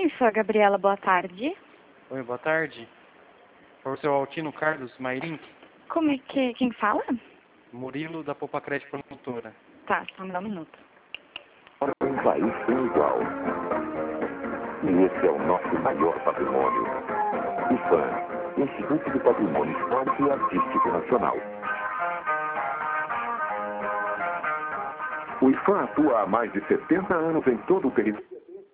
Oi, sou a Gabriela, boa tarde. Oi, boa tarde. Para o seu Altino Carlos Mairink, Como é que... Quem fala? Murilo da Poupa Crédito Promotora. Tá, só me dá um minuto. Um país sem igual. E esse é o nosso maior patrimônio. IFAM, Instituto de Patrimônio Histórico e Artístico Nacional. O IFAM atua há mais de 70 anos em todo o território.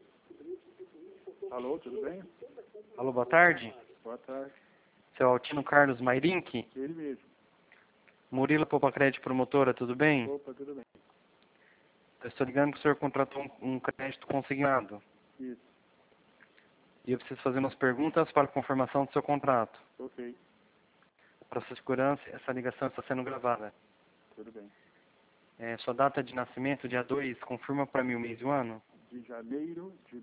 Alô, tudo bem? Alô, boa tarde. Boa tarde. Seu Altino Carlos Mairink, Ele mesmo. Murilo Poupa Crédito Promotora, tudo bem? Opa, tudo bem. Eu estou ligando que o senhor contratou um crédito consignado. Isso. E eu preciso fazer umas perguntas para a confirmação do seu contrato. Ok, Para sua segurança, essa ligação está sendo gravada. tudo bem. Sua data de nascimento, dia 2, confirma para mim o mês e o ano? De janeiro de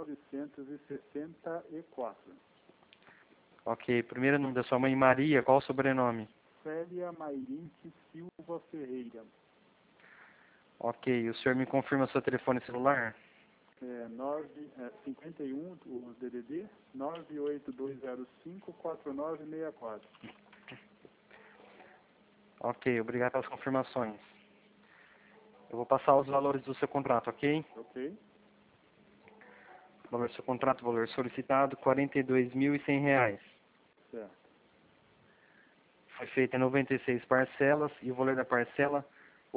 1964. Ok, primeiro nome da sua mãe, Maria, qual o sobrenome? Célia Mairink Silva Ferreira. Ok, o senhor me confirma seu telefone celular? 51, o DDD, 982054964. Ok, obrigado pelas confirmações. Eu vou passar os valores do seu contrato, ok? Ok? Valor do seu contrato, valor solicitado, R$ 42.100. Certo. Foi feito em 96 parcelas e o valor da parcela, R$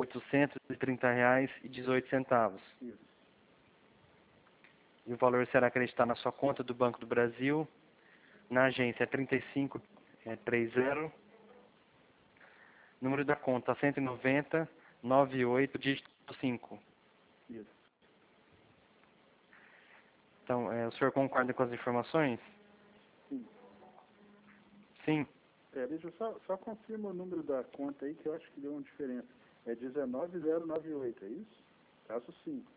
830,18. Isso. E o valor será acreditado na sua conta do Banco do Brasil, na agência 3530, número da conta 19098, dígito 5. Isso. Então, o senhor concorda com as informações? Sim. Sim. Deixa eu só confirma o número da conta aí, que eu acho que deu uma diferença. É 19098, é isso? Caso 5.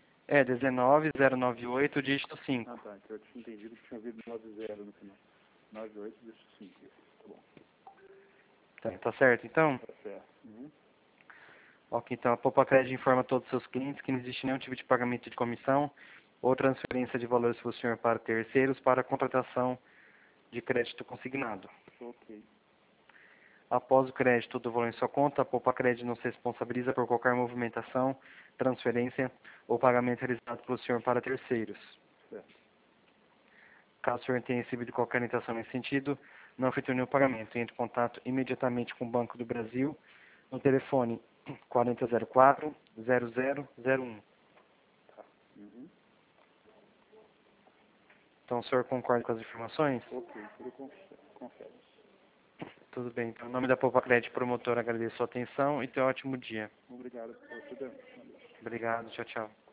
19098, dígito 5. Ah, tá. Então eu tinha entendido que tinha havido 90 no final. 98 deixa 5. Tá bom. Tá certo, então? Tá certo. Uhum. Ok, então a Poupa Crédito informa a todos os seus clientes que não existe nenhum tipo de pagamento de comissão ou transferência de valores do senhor para terceiros para a contratação de crédito consignado. Ok. Após o crédito do valor em sua conta, a Poupa Crédito não se responsabiliza por qualquer movimentação, transferência ou pagamento realizado pelo senhor para terceiros. Certo. Caso o senhor tenha recebido qualquer orientação nesse sentido, não efetue nenhum pagamento. Entre em contato imediatamente com o Banco do Brasil no telefone 4004-0001. Tá. Uhum. Então o senhor concorda com as informações? Ok, tudo confere. Tudo bem. Então, em nome da Poupa Crédito Promotora, agradeço a sua atenção e tenha um ótimo dia. Obrigado por tudo. Obrigado. Tchau, tchau.